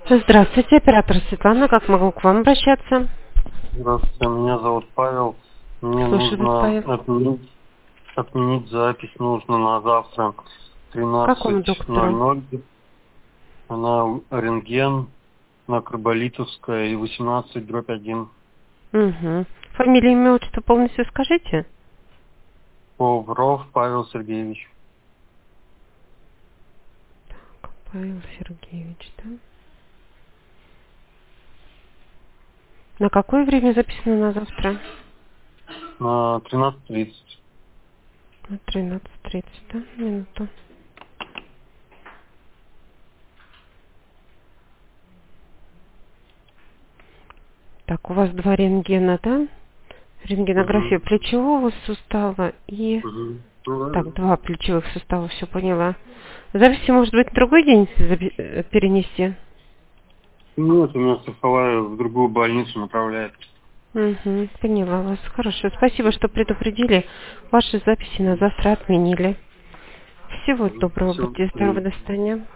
Здравствуйте, оператор Светлана. Как могу к вам обращаться? Здравствуйте, меня зовут Павел. Мне Слушаю вас, нужно Павел. отменить запись нужно на завтра К какому доктору? 13:00 на рентген на Карболитовская и 18/1. Угу. Фамилия, имя, отчество полностью скажите? Повров Павел Сергеевич. Павел Сергеевич, да? На какое время записано на завтра? На 13:30. На 13:30, да? Минуту. Так, у вас два рентгена, да? Рентгенография Угу. плечевого сустава и... Угу. Ну, да. Так, два плечевых сустава, все поняла. Записи, может быть, в другой день перенести? Нет, у меня страховая в другую больницу направляет. Угу, поняла вас. Хорошо. Спасибо, что предупредили. Ваши записи на завтра отменили. Всего доброго. Все. Будьте здоровы. До свидания.